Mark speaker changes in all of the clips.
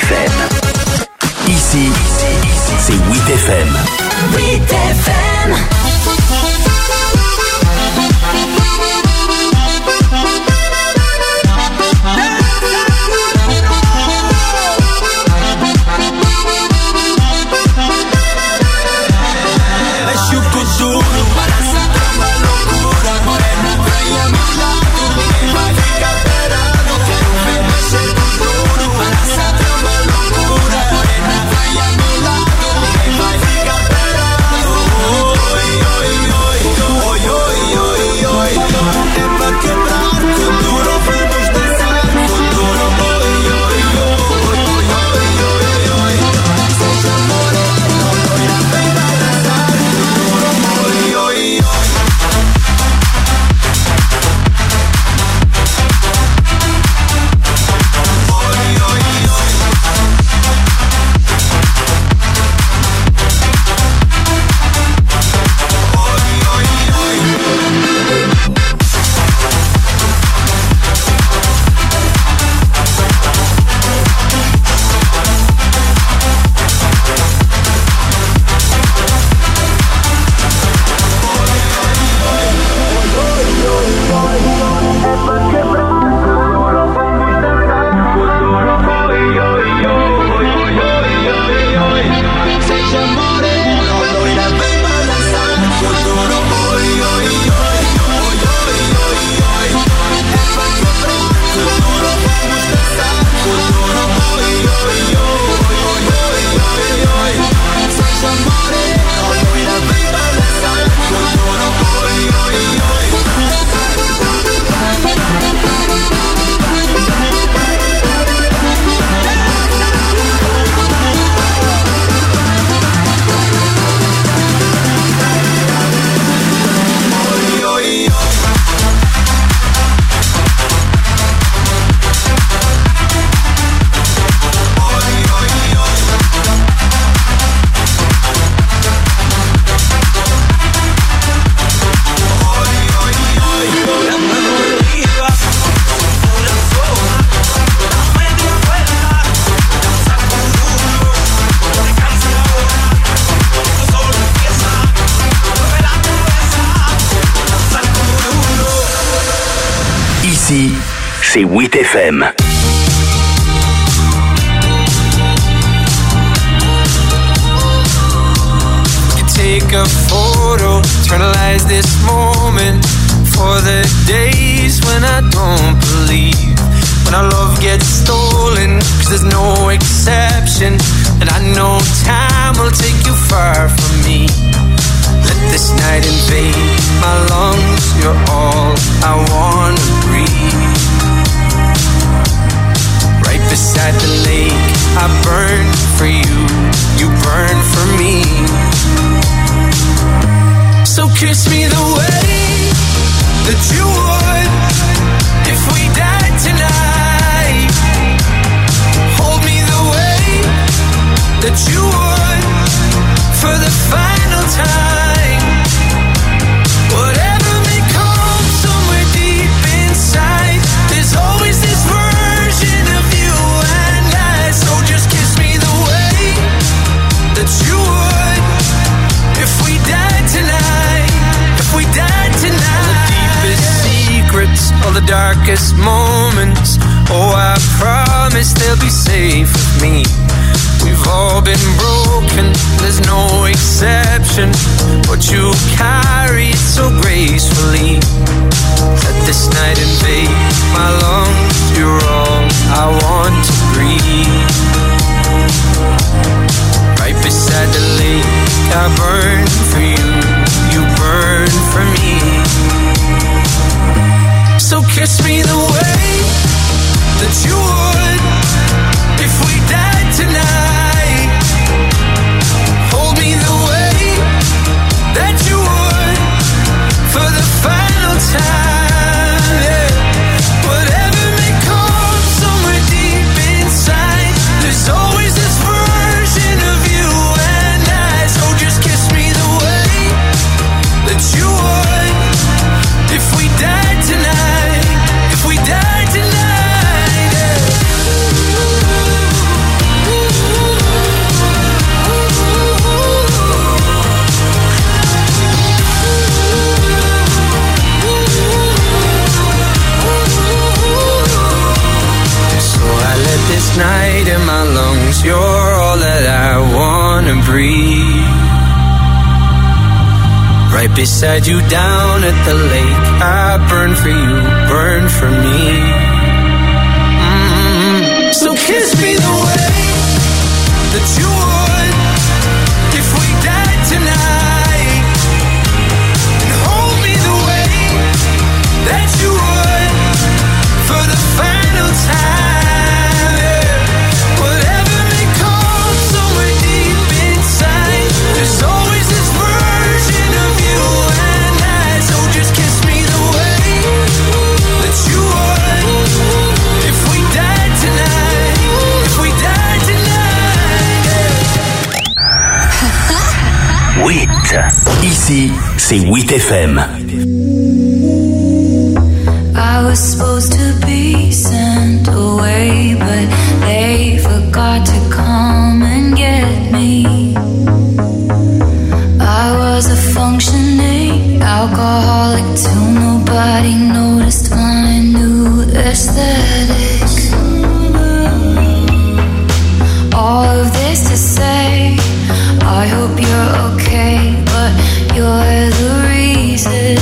Speaker 1: FM. Ici, c'est 8FM. 8FM. C'est 8FM.
Speaker 2: Take a photo, eternalize this moment for the days when I don't believe, when our love gets stolen, 'cause there's no exception, and I know time will take you far from me. Let this night invade my lungs, you're all I wanna breathe. Right beside the lake, I burn for you, you burn for me. So kiss me the way that you would if we died tonight. Hold me the way that you would for the final time. Whatever may come somewhere deep inside, there's always this version of you and I. So just kiss me the way that you would if we died tonight. If we died tonight. All the deepest secrets, all the darkest moments, oh, I promise they'll be safe with me. We've all been broken, there's no exception, but you carry it so gracefully. Let this night invade my lungs, you're all I want to breathe. Right beside the lake, I burn for you, you burn for me. So kiss me the way that you would if we died tonight. Hold me the way that you would for the final time. Yeah. Whatever may come somewhere deep inside, there's always this version of you and I. So just kiss me the way that you would if we died tonight. If we died tonight. Yeah. breathe. Right beside you down at the lake, I burn for you, burn for me. So kiss me the way that you would if we died tonight, and hold me the way that you would for the final time. Whatever may come somewhere deep inside, there's always this version of you and I. So just kiss me the way that you would if we died tonight, if we died tonight.
Speaker 1: WIT. Ici, c'est WIT FM.
Speaker 3: I was supposed to be sent away, but they forgot to come and get me. I was a functioning alcoholic till nobody noticed my new aesthetic. All of this to say, I hope you're okay, but you're the reason.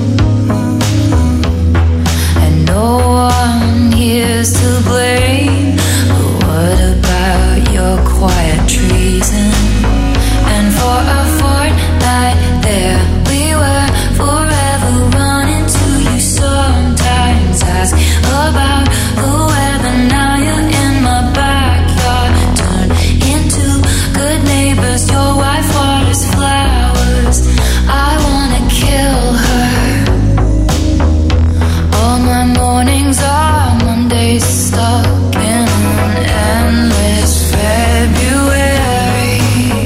Speaker 3: No one here's to blame, but what about your quiet treason? And for a fortnight there we were, forever running to you. Sometimes ask about the weather, now you're in my backyard. Turn into good neighbors, your wife waters flowers. I wanna kill her. All my mornings are Mondays stuck in an endless February.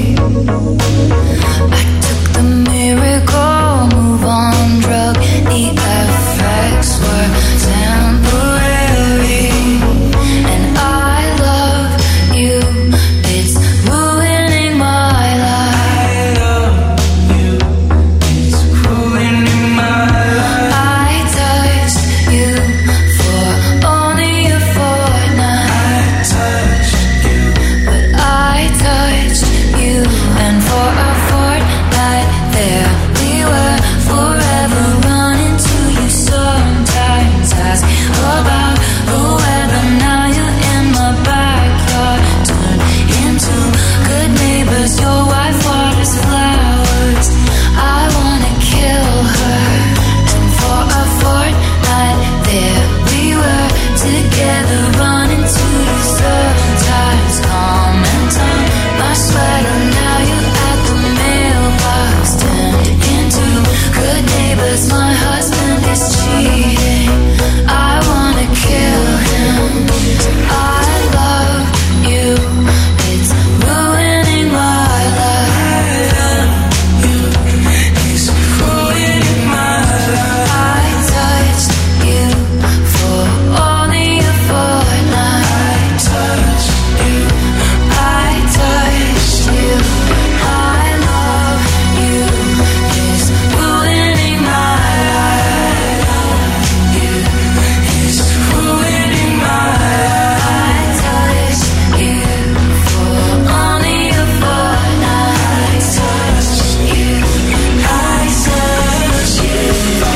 Speaker 3: I took the miracle move on drug, the effects were temporary. And I love you, it's ruining my life. I love you, it's ruining my life. I touched you for only a fortnight. I touched you, but I touched you, and for a fortnight there we were, forever running to you. Sometimes ask about the weather, now you're in my backyard. Turn into good neighbors, your wife waters flowers. I wanna kill her. And for a fortnight there we were, together running to you. Sometimes calm and time my sweater, now you're at the mailbox. Turned into good neighbors, my husband is cheating. I wanna kill him. I love you, it's ruining my life. I love you, it's ruining my life. I touched you for only a fortnight. I touched you, I touched you. I love you, it's ruining my life. I love you, it's ruining my life. I touched you for only a fortnight. I touched you, I touched you.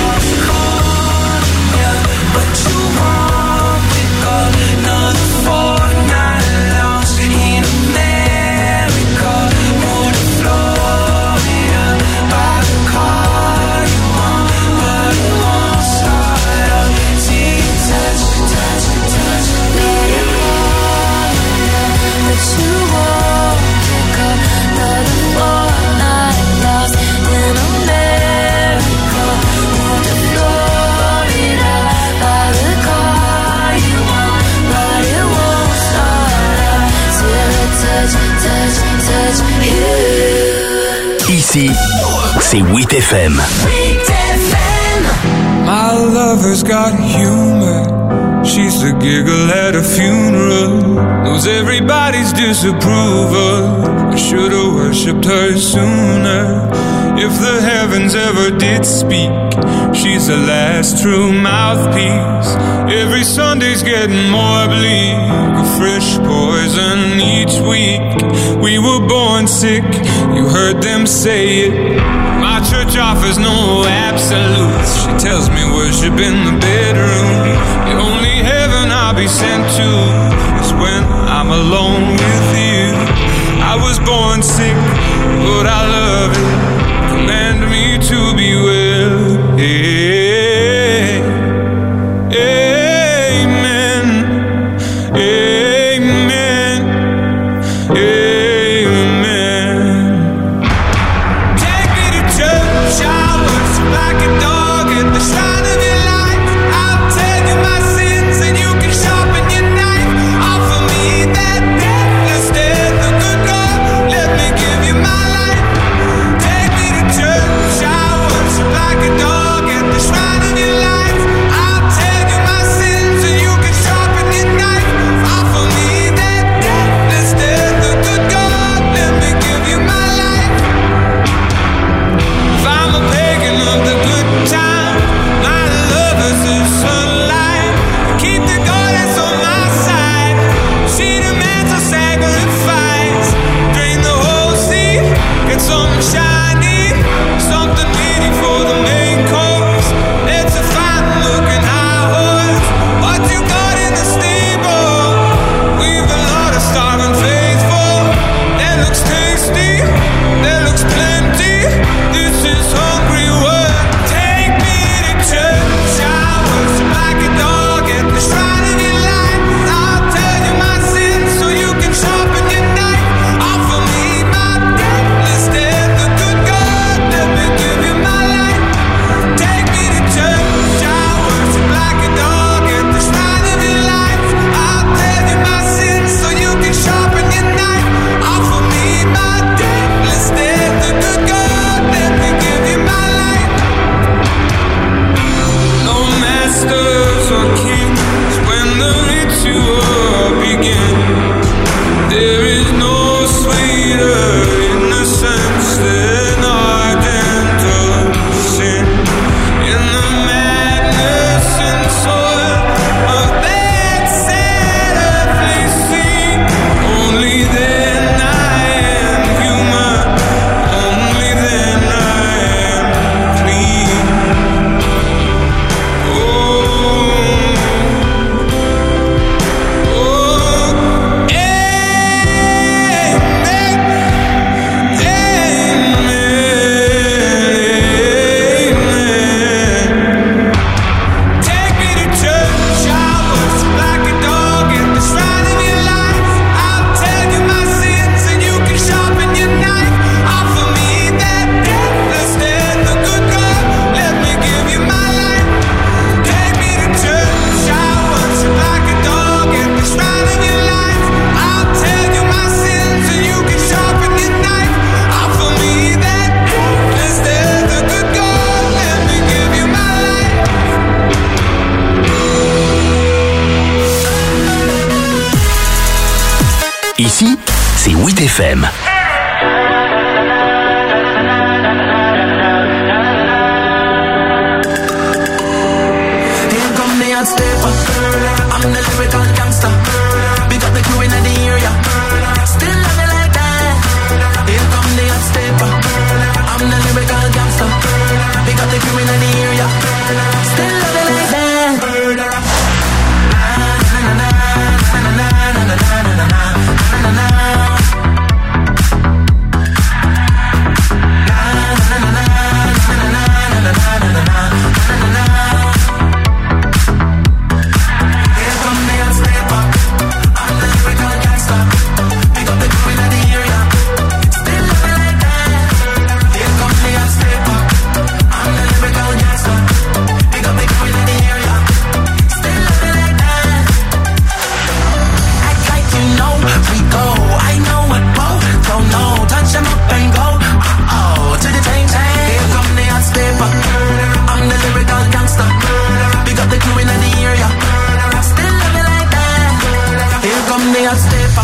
Speaker 3: But you won't pick up another fortnight lost in America. Go to Florida, buy the car you want, but it won't start up. See you touch, touch, touch, let it fall. But you won't pick up another fortnight lost in America. Go to Florida, buy the car you want, but it won't start up till it touch, touch, touch you.
Speaker 1: Ici, c'est WIT FM.
Speaker 2: My lover's got humor. She's the giggle at a funeral. Knows everybody's disapproval. I should've worshipped her sooner. If the heavens ever did speak, she's the last true mouthpiece. Every Sunday's getting more bleak, a fresh poison each week. We were born sick,
Speaker 4: heard them say it. My church offers no absolutes. She tells me worship in the bedroom. The only heaven I'll be sent to is when I'm alone with you. I was born sick, but I love it. Command me to be well. Amen. Amen. Amen. Take me to church. I worship like a dog at the shrine of your life. I'll tell you my sins and you can sharpen your knife. Offer me that deathless death, the good God. Let me give you my life. Take me to church. I worship like a dog at the shrine of your life. I'll tell you my sins and you can sharpen your knife. Offer me that deathless death, the good God. Let me give you my life. If I'm a pagan of the good time, my lover's is sunlight. Keep the goddess on my side. She demands a sacrifice. Drain the whole sea, get something shiny, something meaty for the main course. It's a fine-looking high horse. What you got in the stable? We've a lot of starving faithful. That looks tasty, that looks plenty. This is hungry work. Take me to church. I worship like a dog at the shrine of your life. I'll tell you my sins so you can sharpen your knife. Offer me my deathless death, the good God. Let me give you my life. Take me to church. I worship like a dog at the shrine of your life. I'll tell you my sins so you can sharpen your knife. Offer me my deathless death, the good God. Let me give you my life. No masters or kings when the ritual begins. There is no sweeter innocence than ardent of sin. In the madness and soil of that sad earthly scene, only then I am human. Only then I am clean. Oh, take me to church. I worship like a dog at the shrine of your life. I'll tell you my sins and you can sharpen your knife. Offer me that deathless death, the good God. Let me give you my life. Take me to church. I worship like a dog at the shrine of your life. I'll tell you my sins and you can sharpen your knife. Offer me that deathless death, the good God. Let me give you my life.
Speaker 1: Ici, c'est 8FM.
Speaker 5: Here come the hot stepper. I'm the lyrical gangster. Big up the crew in the area. Still love me like that. Here come the hot stepper. I'm the lyrical gangster. Big up the crew in the area. Still love me like that. Here come the hot stepper. I'm the lyrical gangster. Big up the crew in the area. Still love me like that. Here come the hot stepper. I'm the lyrical gangster. Big up the crew in the area. Still love me like that. Act like you know we go. I know what both don't know. Touch them up and go. To the chain chain. Here come the hot stepper. I'm the lyrical gangster. Big up the crew in the area. Still love me like that. Here come the hot stepper.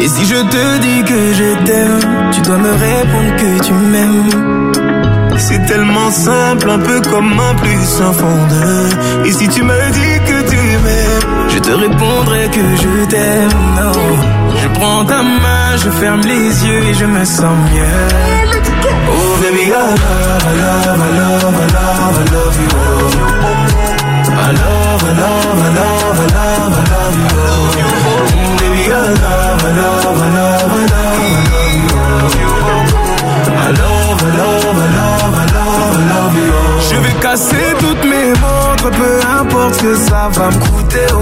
Speaker 6: Et si je te dis que je t'aime, tu dois me répondre que tu m'aimes.
Speaker 7: C'est tellement simple, un peu comme un plus un fond de. Et si tu me dis que tu m'aimes,
Speaker 6: je te répondrai que je t'aime. Non. Je prends ta main, je ferme les yeux et je me sens mieux.
Speaker 7: Oh baby, I love, I love, I love, I love, I love you. I love, I love, I love, I love, I love you. Baby, I love, I love, I love, I love, I love you. I love, I love, I love, I love, I love you.
Speaker 6: Je vais casser toutes mes montres, peu importe ce que ça va me coûter. Oh.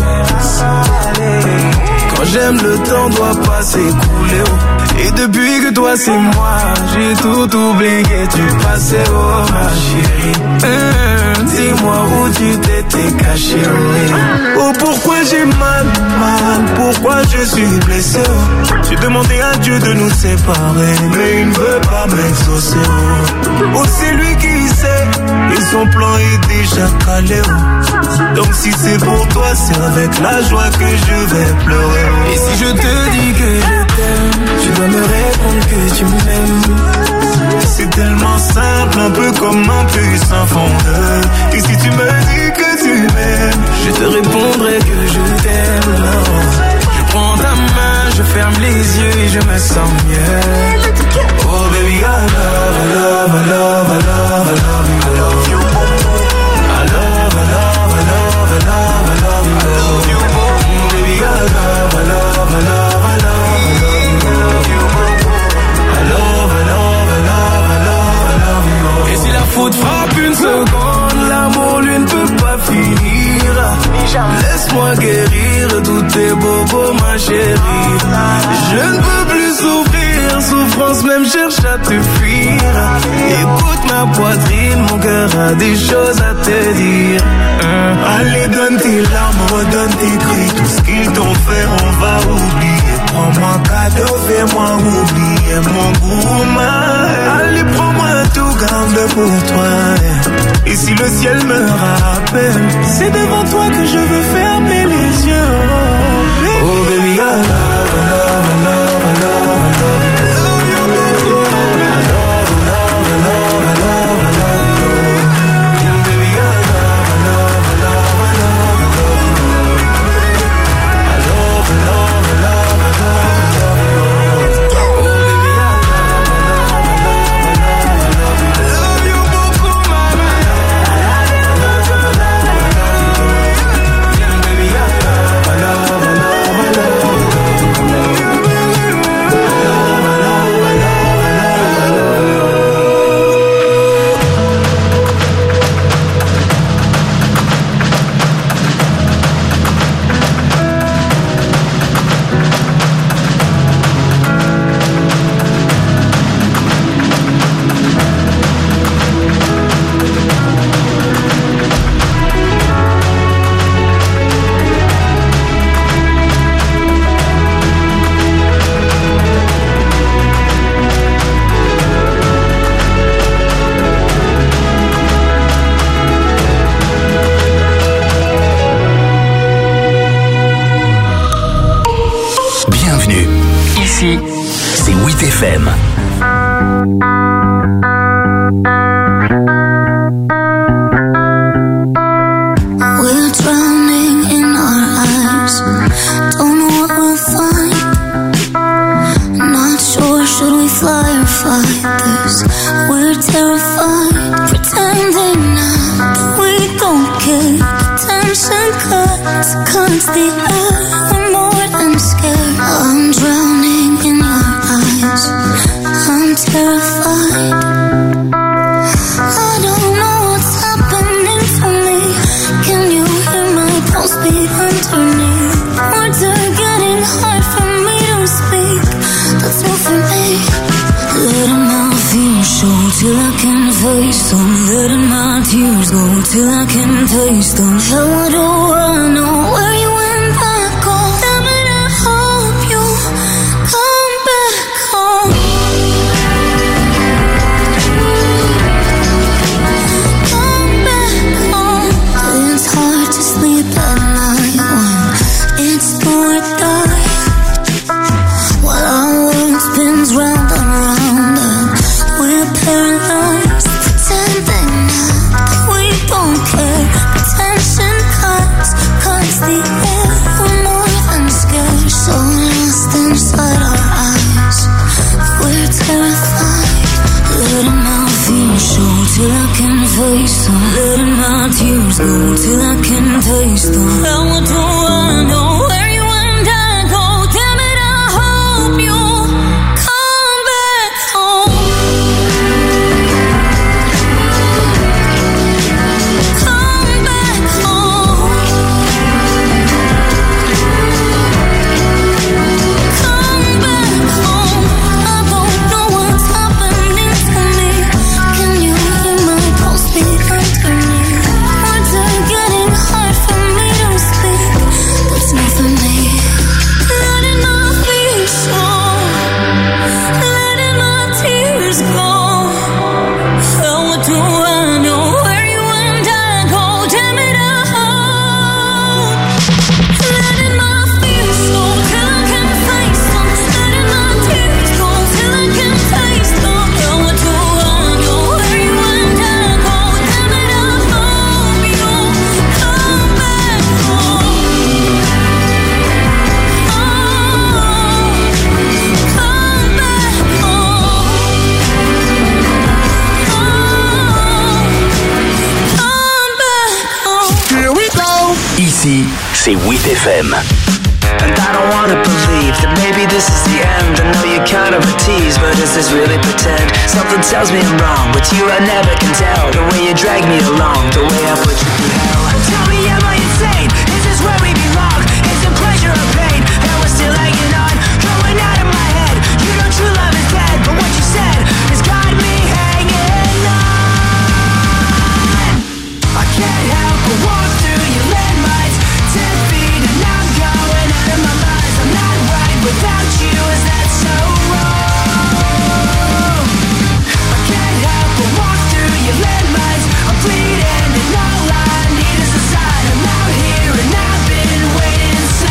Speaker 6: Quand j'aime, le temps doit pas s'écouler. Oh. Et depuis que toi c'est moi, j'ai tout oublié, tu passais, oh ma chérie. Dis-moi où tu t'étais caché.
Speaker 7: Oh pourquoi j'ai mal, pourquoi je suis blessé. J'ai demandé à Dieu de nous séparer, mais il ne veut pas m'exaucer. Oh c'est lui qui sait, et son plan est déjà calé. Donc si c'est pour toi, c'est avec la joie que je vais pleurer.
Speaker 6: Et si je te dis que je t'aime, tu dois me répondre que tu m'aimes.
Speaker 7: C'est tellement simple, un peu comme un plus un fond de. Et si tu me dis que tu m'aimes,
Speaker 6: je te répondrai que je t'aime. Je prends ta main, je ferme les yeux et je me sens mieux.
Speaker 7: Oh baby, I love, I love, I love, I love, I love you. I love, I love, I love, I love, I love you. Baby, I love, I love, I love, I love, I love you. I love, I love, I love, I love, I love you.
Speaker 6: Et si la faute frappe une seconde, l'amour lui ne peut pas finir. Laisse-moi guérir tous tes bobos, ma chérie. Je ne peux plus souffrir, souffrance même cherche à te fuir. Écoute ma poitrine, mon cœur a des choses à te dire.
Speaker 7: Allez, donne tes larmes, redonne tes cris. Tout ce qu'ils t'ont fait, on va oublier. Prends-moi cadeau, fais-moi oublier mon goût. Allez, prends-moi tout, garde pour toi. Et si le ciel me rappelle, c'est devant toi que je veux fermer les yeux. Oh baby, I love, I love, I love, I love, I love you. I love, I love, I love, I love, I love you. Baby, I love, I love, I love, I love, I love you. I love, I love, I love, I love, I love you. Oh baby, I love, I love, I love, I love, I love you.
Speaker 1: Bienvenue. Ici, c'est 8FM.
Speaker 3: We're drowning in our eyes. Don't know what we'll find. Not sure, should we fly or fight this? We're terrified, pretending now we don't care. Tension cuts the air. We're more than scared. I'm drowning in your eyes. I'm terrified. I don't know what's happening to me. Can you hear my pulse beat underneath? Words are getting hard for me to speak. That's not for me. Letting my fears show till I can face them. Letting my tears go till I can taste them. How do I know where you went back home? Tell me I hope you come back home. Come back home. It's hard to sleep at night when it's do or die. While
Speaker 1: FM.
Speaker 8: And I don't wanna believe that maybe this is the end. I know you're kind of a tease, but is this really pretend? Something tells me I'm wrong, but you I never can tell. The way you drag me along, the way I put you through hell. Tell me, am I insane? Is this where we belong? Is it pleasure or pain? And we're still hanging on, going out of my head. You know true love is dead, but what you said has got me hanging on. I can't help but walk through your landmines, 10 feet and I'm going out of my mind. I'm not right without you, is that so wrong? I can't help but walk through your landmines. I'm bleeding and all I need is a sign. I'm out here and I've been waiting so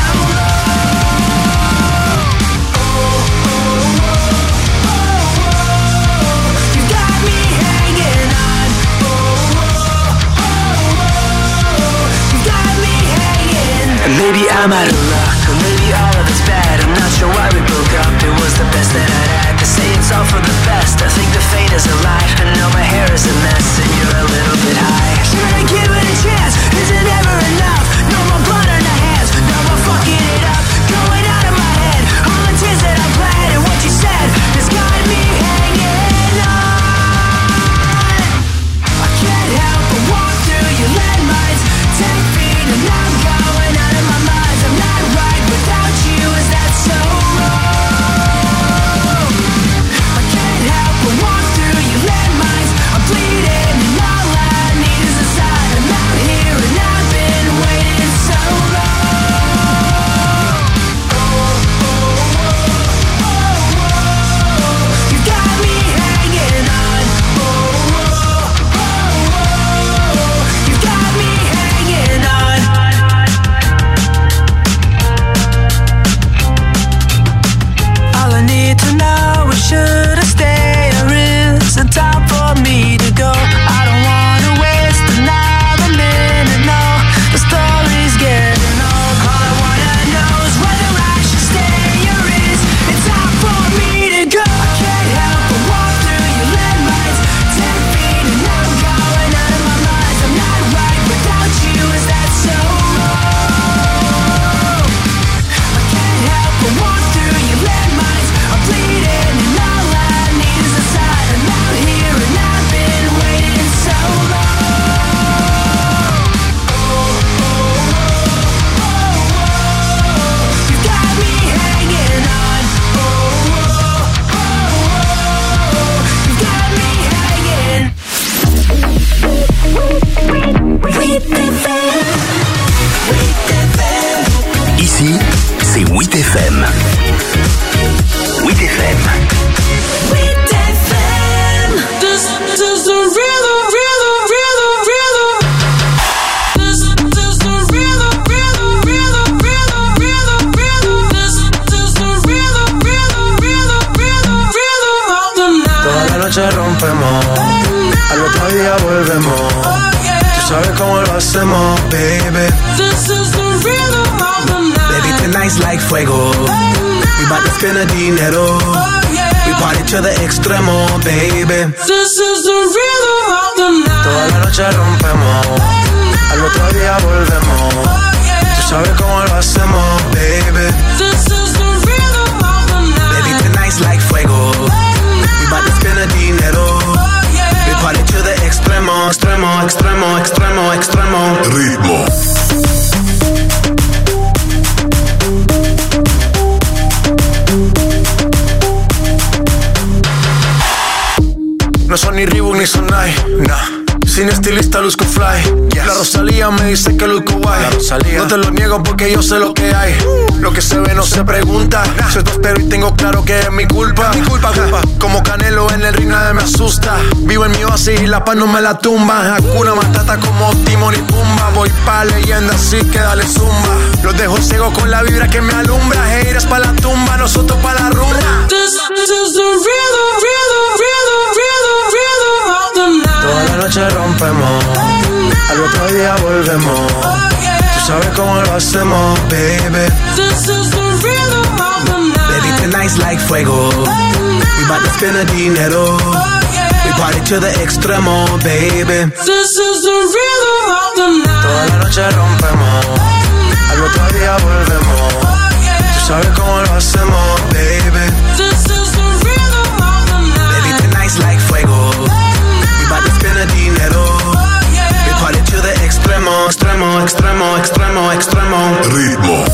Speaker 8: long. Oh, oh, oh, oh, oh. You got me hanging on. Oh, oh, oh, oh. You got me hanging. And maybe I'm out of luck, or maybe all of it's bad. I'm not sure why we broke up, it was the best that I'd had. They say it's all for the best, I think the fate is a lie. I know my hair is a mess and you're a little bit high. Should I give it a chance? Is it ever enough? No more blood on the hands, no more fucking it up. Going out of my head, all the tears that I bled. And what you said has got me hanging on. I can't help but walk through your landmines, 10 feet and I'm going out of my mind. I'm not right without you, is that so wrong? I can't help but walk through your landmines. I'm bleeding and all I need is a sign. I'm out here and I've been waiting so long. Oh, oh, oh, oh, oh. You got me hanging on. Oh, oh, oh, oh. You got me hanging on. All I need to know is should I stay or is it time for me to go? I don't wanna waste another minute, no. The story's getting old. All I wanna know is whether I should stay or is it time for me to go? I can't help but walk through your landmines, 10 feet and I'm going out of my mind. I'm not right without you, is that so wrong? I can't help but walk through your landmines. I'm bleeding and all I need is a sign. I'm out here and I've been waiting so long. Oh, oh, oh, oh, oh. You got me hanging on. Oh, oh, oh, oh. You got me hanging.
Speaker 1: Ici, c'est 8FM. 8FM.
Speaker 2: This is the rhythm, rhythm, rhythm, rhythm. This is the rhythm, rhythm, rhythm, rhythm, rhythm, rhythm. This is the rhythm, rhythm, rhythm, rhythm, rhythm of the night.
Speaker 7: Toda la noche rompemos, al otro día volvemos. Tú sabes cómo lo hacemos, baby.
Speaker 2: This is the rhythm of the night.
Speaker 7: Baby, tonight's like fuego. We bout to spend the dinero. We party to the extremo, baby.
Speaker 2: This is the rhythm of the night.
Speaker 7: Toda la noche rompemos, al otro día volvemos. Tú sabes cómo lo hacemos, baby.
Speaker 2: This is the rhythm of the night.
Speaker 7: Baby, tonight's like fuego. We bout to spend the dinero. We party to the extremo, extremo, extremo, extremo, extremo.
Speaker 1: Ritmo.
Speaker 7: No son ni Reebok ni Sonai, nah. Sin estilista luzco fly, yes. La Rosalía me dice que luzco guay. No te lo niego porque yo sé lo que hay. Lo que se ve no se pregunta. Soy prospero y tengo claro que es mi culpa. Mi culpa. Como Canelo en el ring nadie me asusta. Vivo en mi oasis y la paz no me la tumba. Hakuna Matata como Timon y Pumba. Voy pa' leyenda así que dale zumba. Los dejo ciego con la vibra que me alumbra. Haters pa' la tumba, nosotros pa' la rumba.
Speaker 2: This is the rhythm, rhythm, rhythm, rhythm, rhythm of the night.
Speaker 7: Toda la noche rompemos, al otro día volvemos. Tú sabes cómo lo hacemos, baby.
Speaker 2: This is the rhythm of the night.
Speaker 7: Baby, tonight's like fuego. We bout to spend the dinero. We party to the extremo, baby.
Speaker 2: This is the rhythm of the night.
Speaker 7: Toda la noche rompemos, al
Speaker 6: Al otro día volvemos. Tú sabes cómo lo hacemos, baby.
Speaker 2: This is the rhythm of the night.
Speaker 6: Baby, tonight's like fuego. We bout to spend the dinero. We party to the extremo, extremo, extremo, extremo, extremo.
Speaker 1: Ritmo.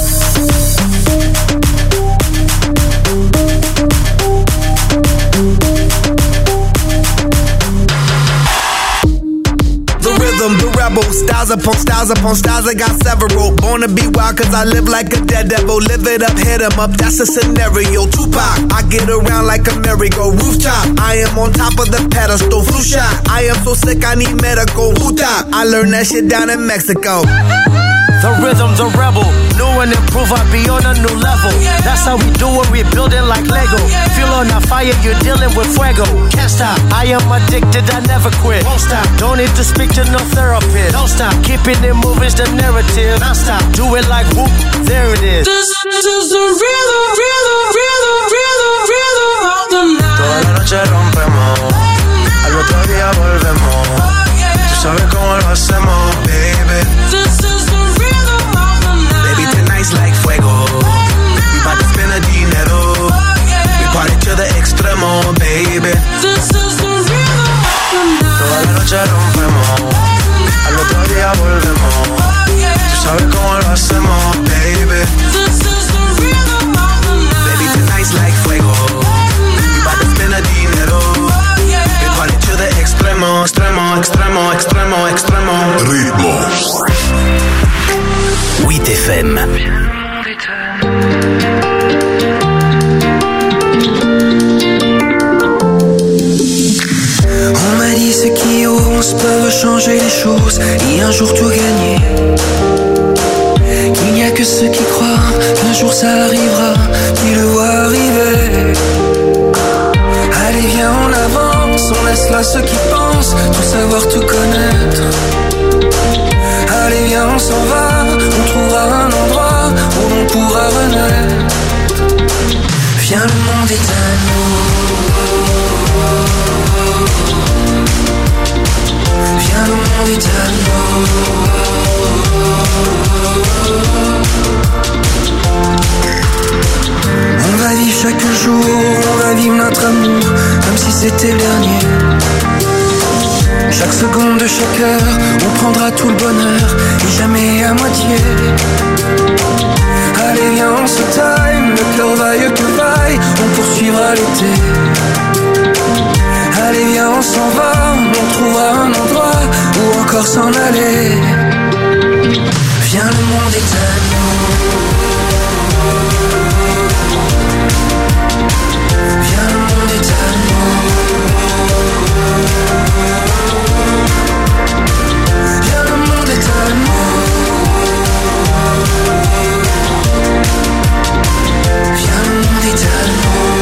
Speaker 6: The rebel, styles upon styles upon styles, I got several. Born to be wild cause I live like a dead devil. Live it up, hit 'em up, that's a scenario. Tupac, I get around like a merry-go rooftop. I am on top of the pedestal, flu shot. I am so sick I need medical. Hootah, I learned that shit down in Mexico.
Speaker 9: The rhythm, the rebel, new and improve, I be on a new level. That's how we do it, we building like Lego. Feel on a fire, you're dealing with fuego. Can't stop, I am addicted, I never quit. Won't stop, don't need to speak to no therapist. Don't stop, keeping it moving's the narrative. Non stop, do it like whoop, there it is.
Speaker 2: This is the rhythm, rhythm, rhythm, rhythm, rhythm of the night.
Speaker 6: Toda la noche rompemos, al otro día volvemos. Tú sabes cómo lo hacemos, baby.
Speaker 2: This is the rhythm of the night.
Speaker 6: Baby, tonight's like fuego. We bout to spend the dinero. We party to the extremo, baby.
Speaker 2: This is the rhythm of the night.
Speaker 6: Toda la noche rompemos, al otro día volvemos. Tú sabes cómo lo hacemos, baby.
Speaker 2: This is the rhythm of the night.
Speaker 6: Baby, tonight's like fuego. We bout to spend the dinero. We party to the extremo, extremo, extremo, extremo, extremo.
Speaker 1: Ritmo. 8 FM.
Speaker 8: On m'a dit ceux qui osent peuvent changer les choses et un jour tout gagner. Qu'il n'y a que ceux qui croient qu'un jour ça arrivera, qui le voient arriver. Allez viens on avance, on laisse là ceux qui pensent tout savoir, tout connaître. Allez viens on s'en va, on trouvera un endroit où on pourra renaître. Viens le monde est à nous. Viens le monde est à nous. On va vivre chaque jour, on va vivre notre amour comme si c'était le dernier. Chaque seconde de chaque heure, on prendra tout le bonheur et jamais à moitié. Allez viens on se time, le cœur vaille que vaille, on poursuivra l'été. Allez viens on s'en va, on trouvera un endroit où encore s'en aller. Viens le monde est à nous. Viens le monde est à nous. Viens le monde est à nous. Viens le monde est à nous.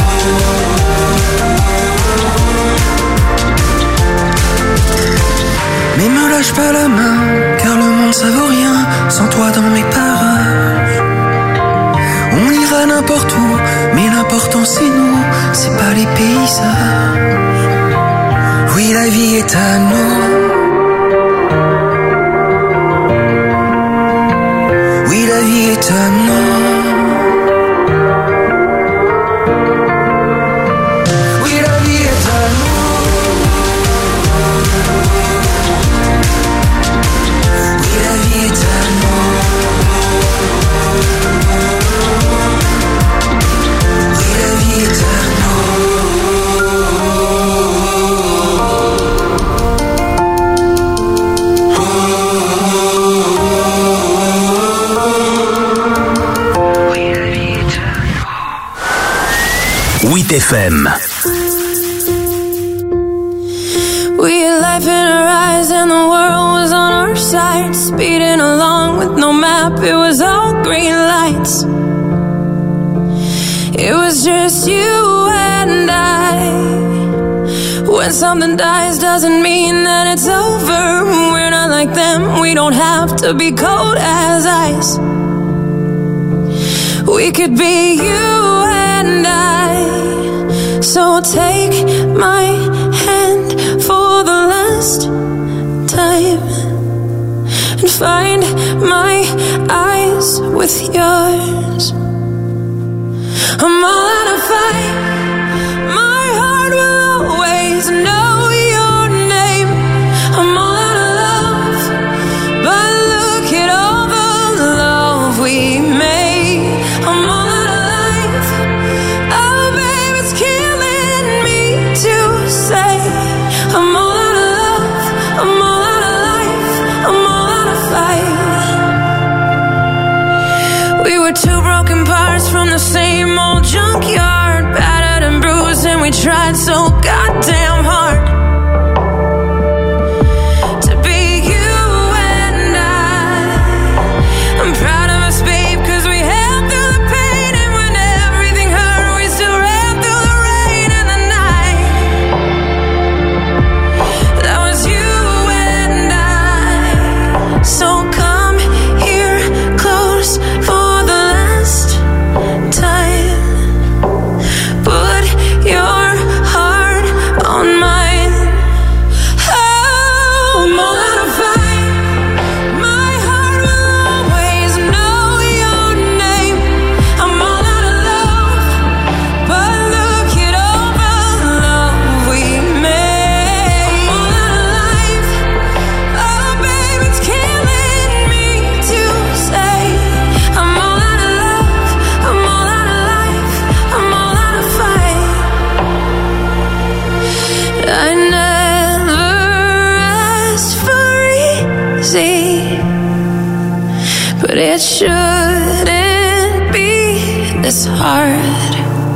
Speaker 8: Mais me lâche pas la main, car le monde ça vaut rien sans toi dans mes parages. On ira n'importe où, mais l'important c'est nous, c'est pas les paysages. Oui, la vie est à nous. Oui, la vie est à nous. Oui, la vie est à nous. Oui, la vie est à nous. Oui, la vie est à
Speaker 1: nous. 8 FM.
Speaker 3: We had life in our eyes and the world was on our side. Speeding along with no map, it was all green lights. It was just you and I. When something dies doesn't mean that it's over. We're not like them, we don't have to be cold as ice. We could be you and I. So take my hand for the last time and find my eyes hearts with yours. I'm all out of fight. My heart will always know your name. I'm all out of love, but look at all the love we made. I'm all out of life. Oh, babe, it's killing me to say. I'm all out of love. I'm all out of life. I'm all out of fight. We were two broken parts from the same old junkyard, battered and bruised, and we tried so goddamn hard to be you and I'm proud of us, babe, 'cause we held through the pain, and when everything hurt, we still ran through the rain and the night. That was you and I. So come here close for the last time. Put your heart on mine. Oh, I'm all out of fight. My heart will always know your name. I'm all out of love, but look at all the love we made. I'm all out of life. Oh, babe, it's killing me to say. I'm all out of love. I'm all out of life. I'm all out of fight. I never asked for easy, but it shouldn't be this hard.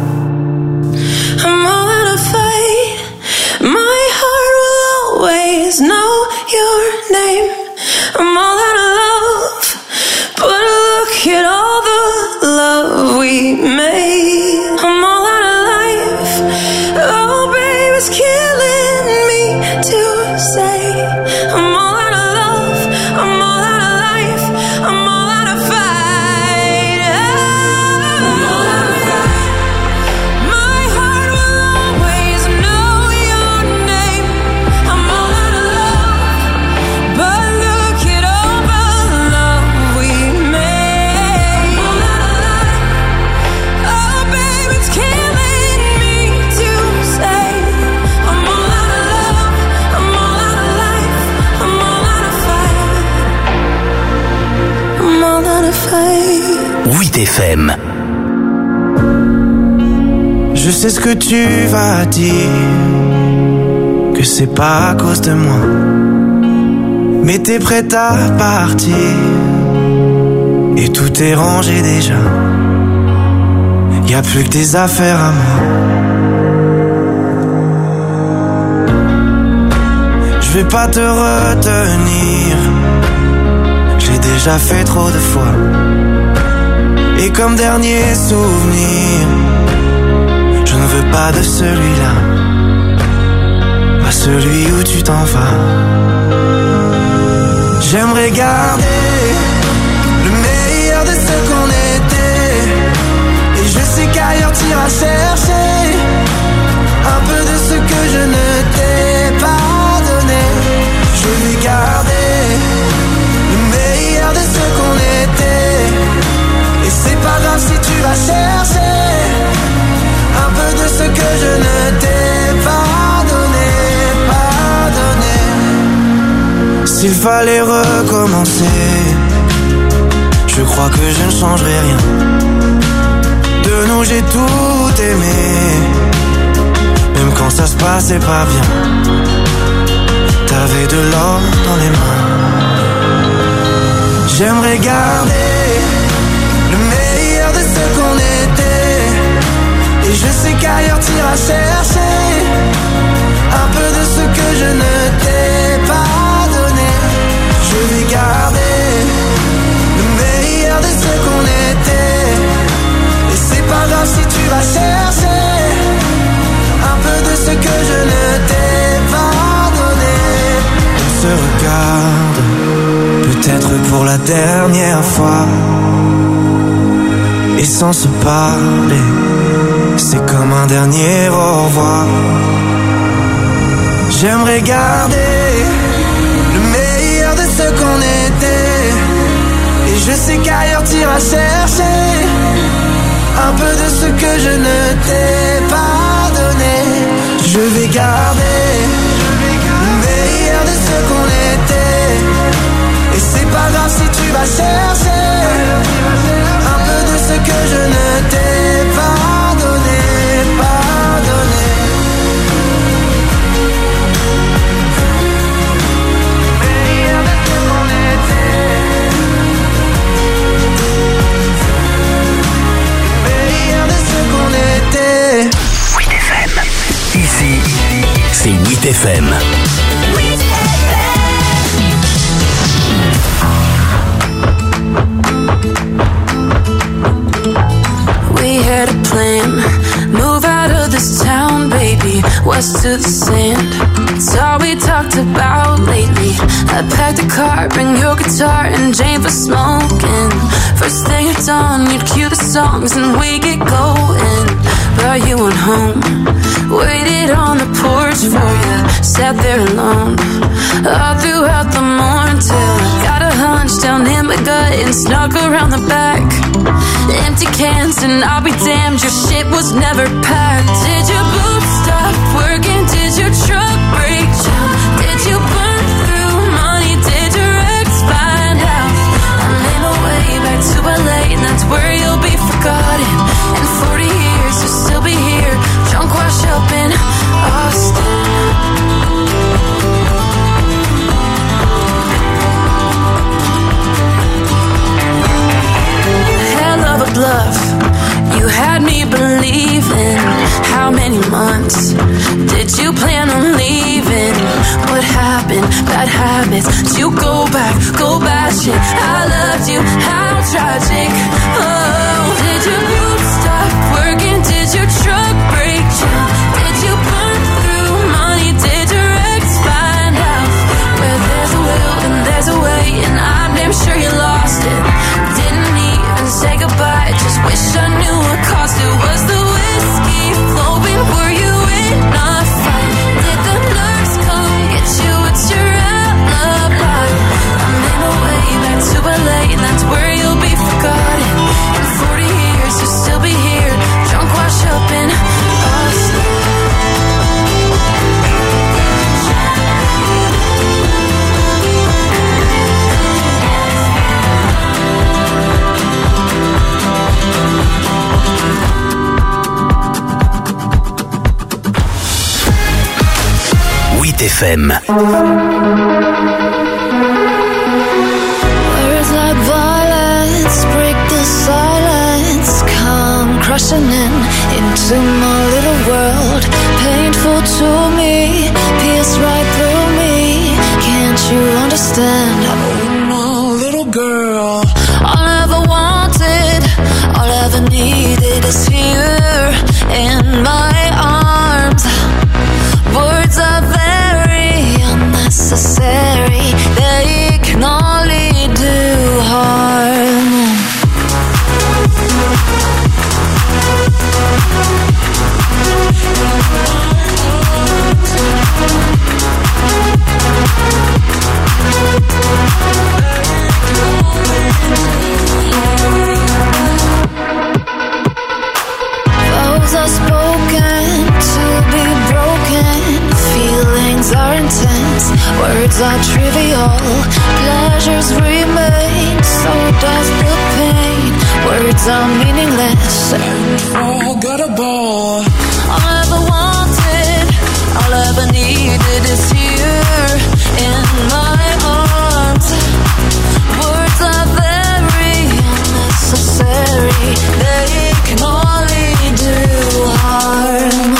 Speaker 3: I'm all out of fight. My heart will always know your name. I'm all out of love, but look at all the love we made. I'm all out of life. Oh, babe, it's killing me to say. I'm all out of love. I'm all out of life. I'm all out of fight. I'm all out of fight. My heart will always know your name. I'm all out of love, but look at all the love we made. I'm all out of life. Oh, babe, it's killing me to say. I'm all out of love. I'm all out of life. I'm all out of fight. I'm all out of fight.
Speaker 1: 8FM.
Speaker 7: Je sais ce que tu vas dire, que c'est pas à cause de moi, mais t'es prête à partir, et tout est rangé déjà. Y a plus que des affaires à moi. Je vais pas te retenir, j'ai déjà fait trop de fois. Et comme dernier souvenir, je ne veux pas de celui-là, pas celui où tu t'en vas. J'aimerais garder le meilleur de ce qu'on était, et je sais qu'ailleurs t'iras chercher un peu de ce que je ne t'ai pas donné. Je vais garder le meilleur de ce qu'on était, et c'est pas grave si tu vas chercher un peu de ce que je ne t'ai pas donné, pas donné. S'il fallait recommencer, je crois que je ne changerai rien. De nous j'ai tout aimé, même quand ça se passait pas bien. T'avais de l'or dans les mains. J'aimerais garder le meilleur de ce qu'on était, et je sais qu'ailleurs t'iras chercher un peu de ce que je ne t'ai pas donné. Je vais garder le meilleur de ce qu'on était, et c'est pas grave si tu vas chercher un peu de ce que je ne t'ai pas donné. On se regarde, peut-être pour la dernière fois, et sans se parler, c'est comme un dernier au revoir. J'aimerais garder le meilleur de ce qu'on était, et
Speaker 6: je sais qu'ailleurs t'iras chercher un peu de ce que je ne t'ai pas donné. Je vais garder le meilleur de ce qu'on était. Et c'est pas grave si tu vas chercher un peu de ce que je ne t'ai pas donné, pas donné. Meilleur de ce qu'on était. Meilleur de ce qu'on était.
Speaker 1: 8FM. Ici, c'est 8FM.
Speaker 3: We had a plan, move out of this town, baby, west to the sand. It's all we talked about lately. I packed a car, bring your guitar and Jane for smoking. First thing at dawn, you'd cue the songs and we get going. But you went home, waited on the porch for you, sat there alone all throughout the morning till I got a hunch down in my gut and snuck around the back. Empty cans and I'll be damned, your shit was never packed. Did your boots stop working? Did your truck break down? Did you burn through money? Did your ex find out? I made my way back to LA and that's where you'll be forgotten. In 40 years you'll still be here, drunk wash up in Austin. Bluff. You had me believing. How many months did you plan on leaving? What happened? Bad habits. Did you go back shit? I loved you. How tragic. Oh, did your boots stop working? Did your truck break down? Did you burn through money? Did your ex find out? Where there's a will and there's a way, and I'm damn sure you lost it. Didn't even say goodbye, just wish I knew what caused it. Was the whiskey flowing? Were you in a fight? Did the nurse come get you? It's your alibi. I made my way back to LA and that's where you'll be forgotten. In 40 years you'll still be here, drunk wash up in Austin.
Speaker 1: FM.
Speaker 3: Words like violence break the silence, come crushing in into my little world. Painful to me, pierce right through me. Can't you understand? Oh no, little girl. All I ever wanted, all I ever needed is here in my arms. Words are very unnecessary, they can only do harm. Vows are spoken to be broken. Feelings are intense, words are trivial. Pleasures remain, so does the pain. Words are meaningless and forgettable. All I ever wanted, all I ever needed is here in my arms. Words are very unnecessary, they can only do harm.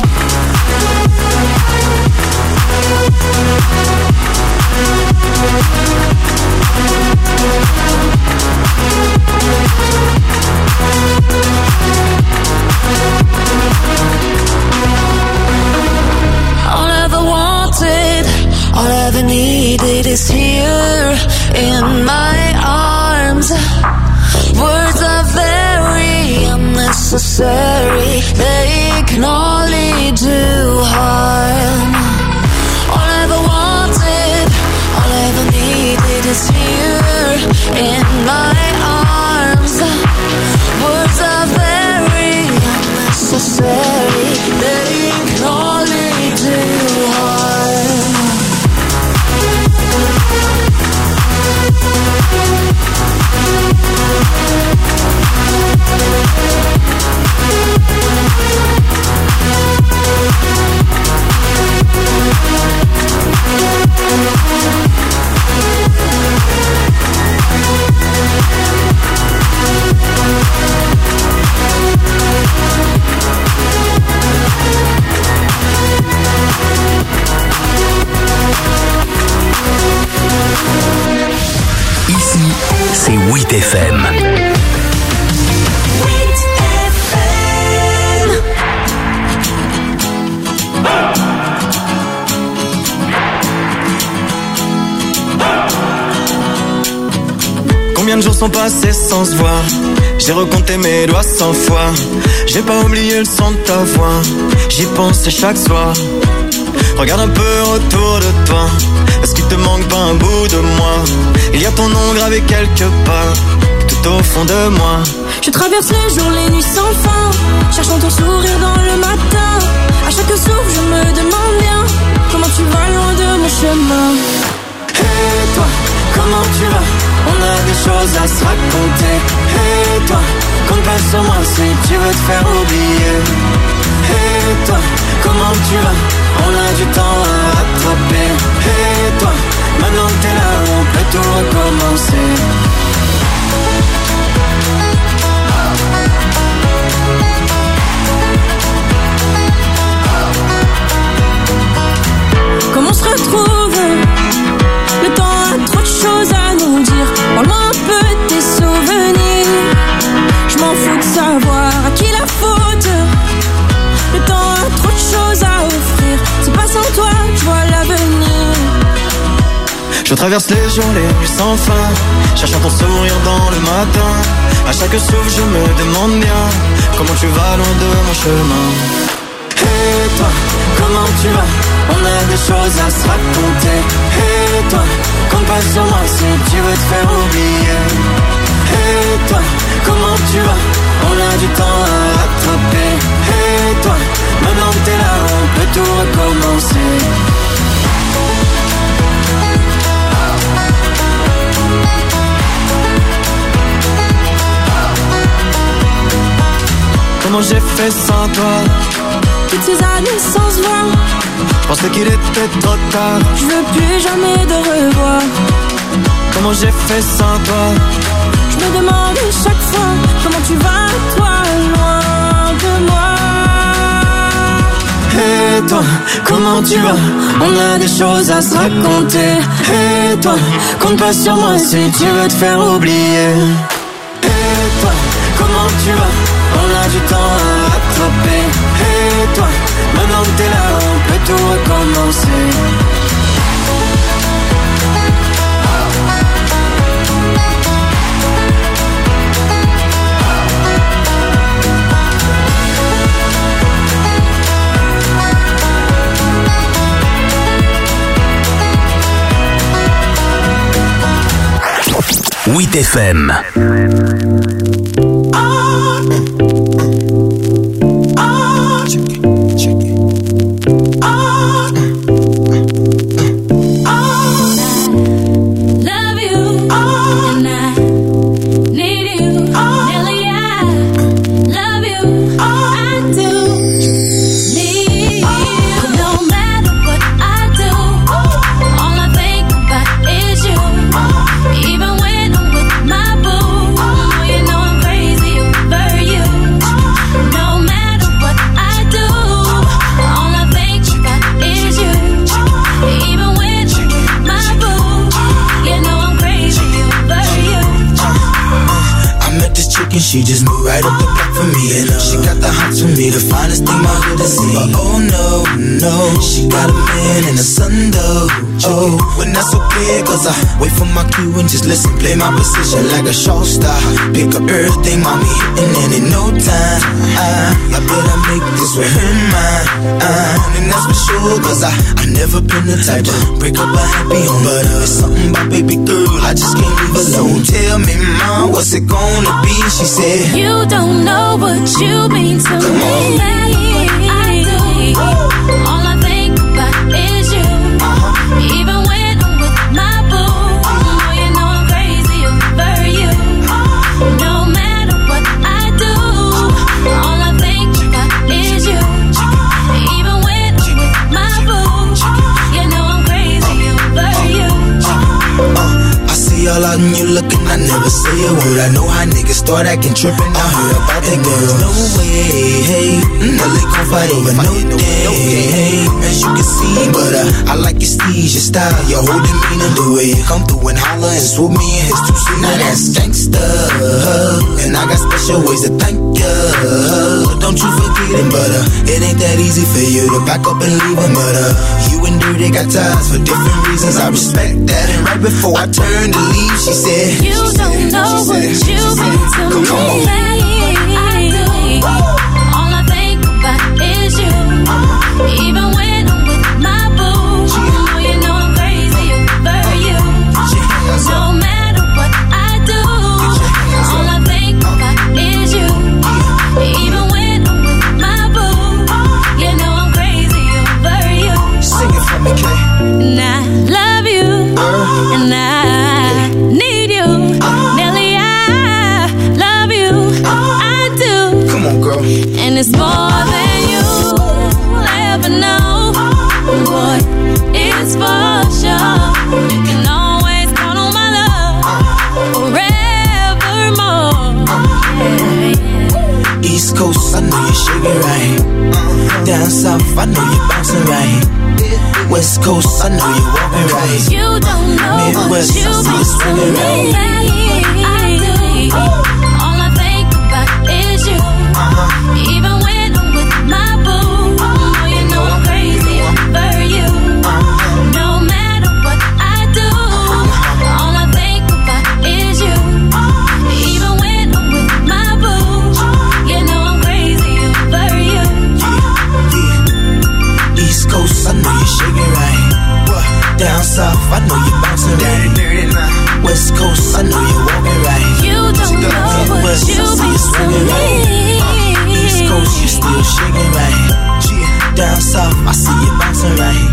Speaker 3: All I ever wanted, all I ever needed is here in my arms. Words are very unnecessary, they can only do harm. All I ever wanted, all I ever needed is here in my
Speaker 1: FM.
Speaker 10: Combien de jours sont passés sans se voir? J'ai recompté mes doigts 100 fois. J'ai pas oublié le son de ta voix. J'y pense chaque soir. Regarde un peu autour de toi. Est-ce qu'il te manque pas un bout de moi? Il y a ton nom gravé quelque part, tout au fond de moi.
Speaker 8: Je traverse les jours, les nuits sans fin, cherchant ton sourire dans le matin. À chaque souffle, je me demande bien comment tu vas loin de mon chemin.
Speaker 10: Et toi, comment tu vas? On a des choses à se raconter. Et toi, compte pas sur moi si tu veux te faire oublier. Et toi, comment tu vas? On a du temps à rattraper. Et toi, maintenant que t'es là, on peut tout recommencer.
Speaker 8: Comment on se retrouve? Le temps a trop de choses à nous dire. Parle-moi un peu de tes souvenirs. Je m'en fous de savoir à qui la faute. Le temps a trop de choses à offrir. C'est pas sans toi que je vois l'avenir.
Speaker 10: Je traverse les jours, les nuits sans fin, cherchant ton sourire dans le matin. À chaque souffle, je me demande bien comment tu vas loin de mon chemin. Et toi, comment tu vas? On a des choses à se raconter. Et toi, compte pas sur moi si tu veux te faire oublier. Et toi, comment tu vas? On a du temps à rattraper. Et toi, maintenant que t'es là, on peut tout recommencer. Comment j'ai fait sans toi?
Speaker 8: Toutes ces années sans se voir,
Speaker 10: je pensais qu'il était trop tard.
Speaker 8: je veux plus jamais de revoir.
Speaker 10: Comment j'ai fait sans toi?
Speaker 8: Je me demande chaque fois comment tu vas, toi, loin de moi.
Speaker 10: Et toi, comment tu vas? On a des choses à se raconter. Et toi, compte pas sur moi si tu veux te faire oublier. Et toi, comment tu vas? On a du temps à rattraper. Et toi, maintenant que t'es là, on peut tout recommencer.
Speaker 1: WIT FM.
Speaker 7: She just moved right up the block for me, and she got the hots for me, the finest thing my hood has seen. But oh no, no, she got a man and a son though. Oh, but that's okay, cause I wait for my cue and just listen, play my position like a show star. Pick up everything, mommy hitting, and in no time, I better make this with her mine. And that's for sure, cause I never been the type to break up a happy home. But it's something about baby girl, I just can't leave alone. Tell me, mom, what's it gonna be? She said,
Speaker 8: you don't know what you mean to
Speaker 7: come
Speaker 8: me.
Speaker 7: on.
Speaker 8: I do. All I think about is you. Even when I'm with my boo, you know I'm crazy over you. No matter what I do, all I think about is you. Even when I'm with my boo, you know I'm crazy over you.
Speaker 7: I see all our
Speaker 11: sudden you looking, I never say a word. I know how niggas start acting trippin'. I heard about that girl. There's no way, hey, no they gon' fight over no day, hey, as you can see. But I like your steez, your style, your whole demeanor, the way you come through and holler and swoop me in his two-seater. Now that's gangsta, and I got special ways to thank ya. Don't you forget it, but it ain't that easy for you to back up and leave him. But you and Dirty got ties for different reasons. I respect that. And right before I turned to leave, she said,
Speaker 3: You don't know what you've been to me. I do. All I think about is you. Even when I'm with my boo, you know I'm crazy over you. No matter what I do, all I think about is you. Even when I'm with my boo, you know I'm crazy over you.
Speaker 11: Sing it for me, Kay.
Speaker 3: And I love you, and I need you. Nelly, I love you, I do.
Speaker 11: Come on, girl.
Speaker 3: And it's more than you'll ever know. Boy, it's for sure. You can always count on my love forevermore. Yeah.
Speaker 11: East Coast, I know you're shaking right. Down south, I know you're bouncing right. West Coast, I know you're walking right.
Speaker 3: You don't know
Speaker 11: Midwest,
Speaker 3: what you've been to me. I do. All I think about is you. Even when I'm with my boo, you know I'm crazy over you. No matter what I do, all I think about is you. Even when I'm with my boo, you know I'm crazy over you.
Speaker 11: East Coast, I know you're shaking right. Down south, I know you're bouncing right. West Coast, I know you're walking right.
Speaker 3: You don't know what
Speaker 11: West,
Speaker 3: you've
Speaker 11: I see
Speaker 3: been
Speaker 11: you
Speaker 3: to
Speaker 11: swinging right. East
Speaker 3: me.
Speaker 11: Coast, you still shaking right. Down south, I see you bouncing right.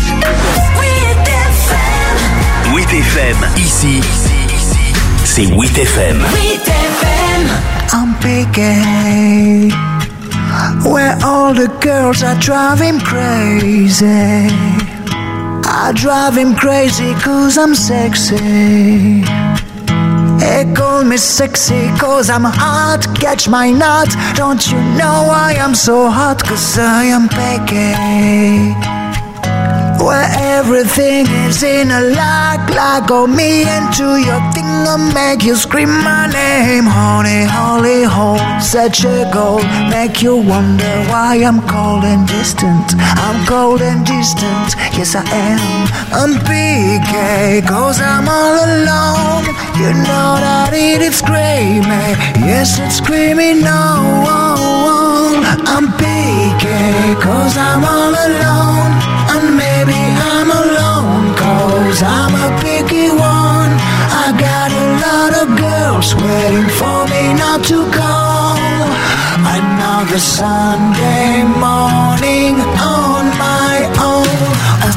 Speaker 1: WIT FM, ici, c'est WIT FM.
Speaker 7: I'm picking where all the girls are driving crazy. I drive him crazy cause I'm sexy. They call me sexy cause I'm hot. Catch my nut. Don't you know why I'm so hot? Cause I am picky. Where everything is in a lock go me into your thing and make you scream my name. Honey, holy hole, such a goal. Make you wonder why I'm cold and distant. I'm cold and distant, yes I am. I'm PK, cause I'm all alone. You know that it's screaming, yes it's screaming no. I'm PK, cause I'm all alone. And maybe I'm alone, cause I'm a picky one. I got a lot of girls waiting for me not to call. Another Sunday morning on my own.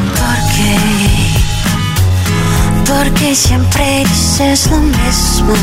Speaker 12: Porque siempre dices lo mismo.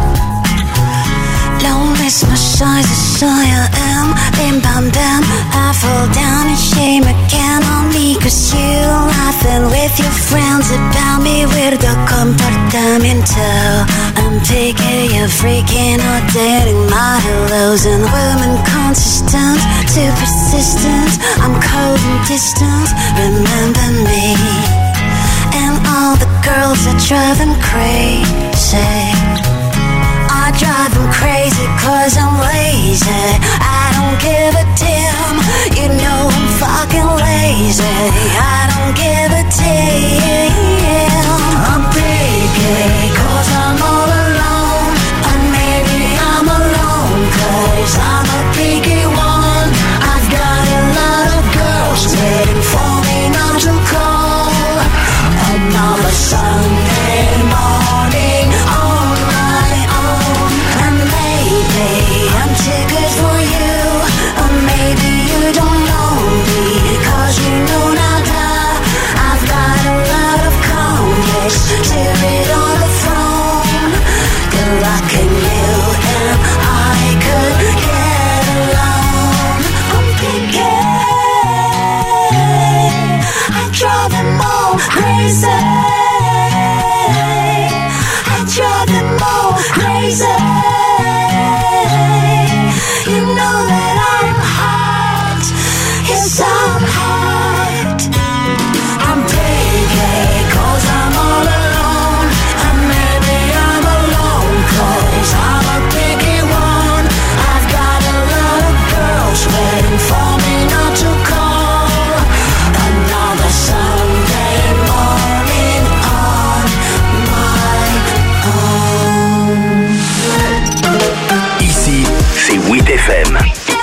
Speaker 12: Lo mismo soy, I am. Bim bam bam, I fall down in shame again on me. Cause you laughing with your friends about me. Weirdo comportamiento. I'm picky, you're freaking out, dating my hellos. And women consistent, too persistent. I'm cold and distant, remember me. And all the girls that drive them crazy. I drive them crazy cause I'm lazy. I don't give a damn. You know I'm fucking lazy. I don't give a damn. I'm picky cause I'm all alone. And maybe I'm alone cause I'm a picky one. I've got a lot of girls waiting for me not to call. Another Sunday morning on my own. And maybe I'm too good for you. Or maybe you don't know me. Cause you know not that 'cause I'm hot. I'm picky 'cause I'm all alone. And maybe I'm alone 'cause I'm a picky one. I've got a lot of girls waiting for me not to call. Another Sunday morning on my own.
Speaker 1: Ici, c'est WIT FM.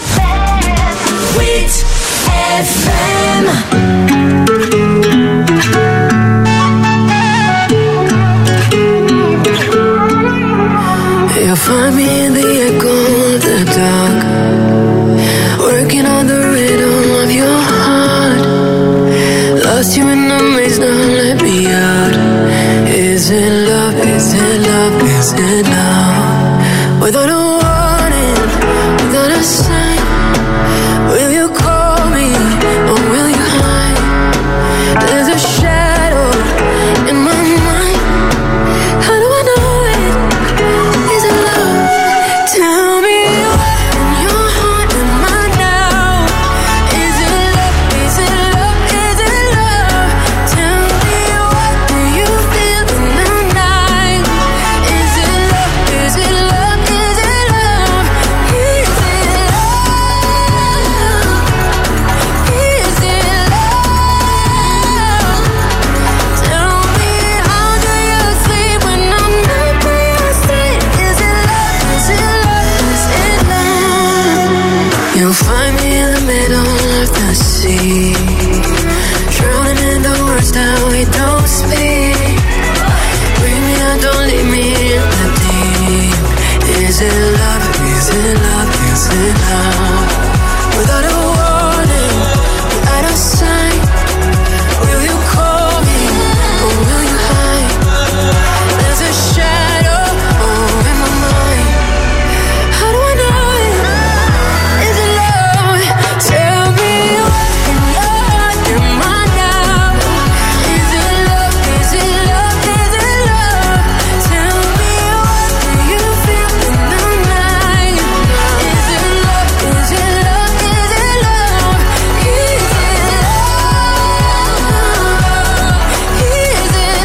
Speaker 12: WIT FM.
Speaker 13: You'll find me in the echo of the dark, working on the rhythm of your heart. Lost you in the maze, now let me out. Is it love, is it love, is it love? Without a warning, without a sign, will you call me or will you hide? There's a shadow in my mind. How do I know it? Is it love? Tell me what in your heart am I now? Is it love? Is it love? Is it love? Tell me what do you feel in the night? Is it love? Is it love? Is it love? Is it love? Is it love? Tell me how do you sleep when I'm not by your side? Is it love? Is it love? Is it love? You'll find me in the middle of the sea, drowning in the words that we don't speak. Bring me out, don't leave me in the deep. Is it love? Is it love? Is it love? Without a warning, without a sign, will you call me or will you hide? There's a shadow in my mind. How do I know it? Is it love? Tell me what in your heart am I now? Is it love? Is it love? Is it love? Tell me what do you feel in the night? Is it love? Is it love? Is it love? Is it love? Is it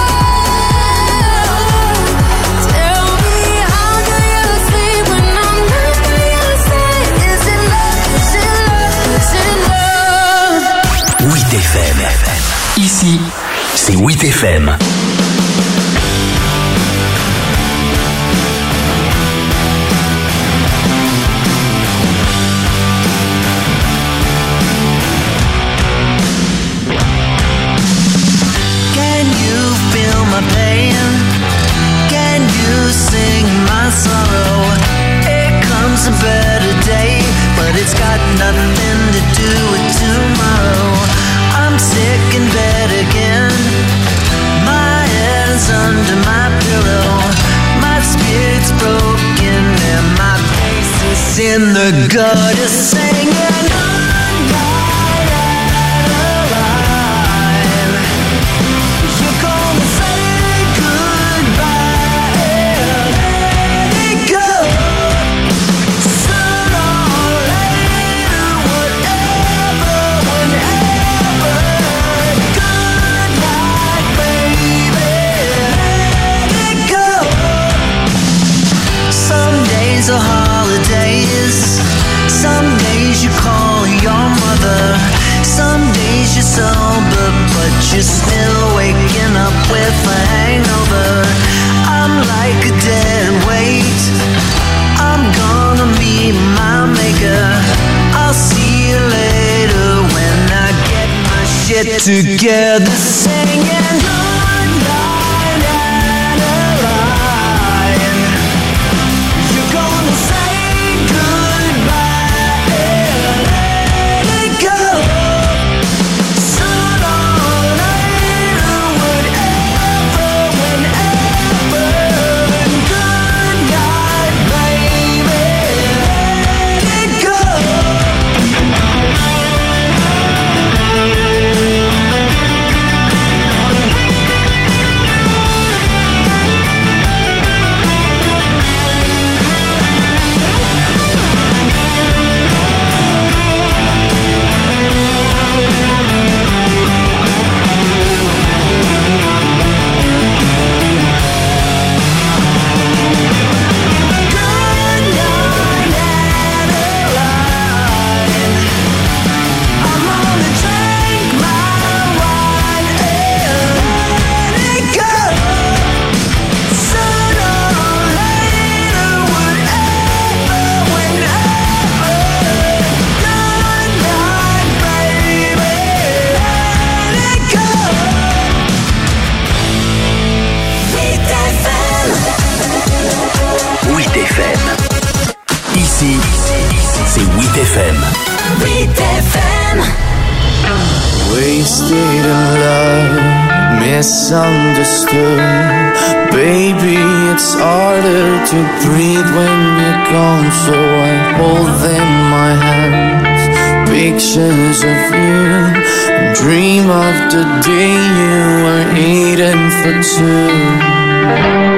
Speaker 13: love? Tell me how do you sleep when I'm not by your side? Is it love? Is it love? Is it love?
Speaker 1: WIT FM. Ici, c'est WIT FM.
Speaker 14: Can you feel my pain? Can you sing my sorrow? Here comes a better day, but it's got nothing to do with tomorrow. I'm sick in bed again. My head's under my pillow. My spirit's broken and my face is in the gutter singing. You're gonna say goodbye and let it go. Sooner or later, whatever, whenever. Good night, baby, let it go. Some days are holidays. Some days you call your mother. Some days you're sober, but you're still waking up with a hangover. I'm like a dead weight. I'm gonna meet my maker. I'll see you later when I get my shit together, singing good night and a line. You're gonna say goodbye and let it go. Sooner or later, whatever, whenever. Good night, baby, let it go.
Speaker 1: 8FM.
Speaker 3: 8FM.
Speaker 6: Wasted in love, misunderstood. Baby, it's harder to breathe when you're gone, so I hold in my hands pictures of you and dream of the day you were eating for two.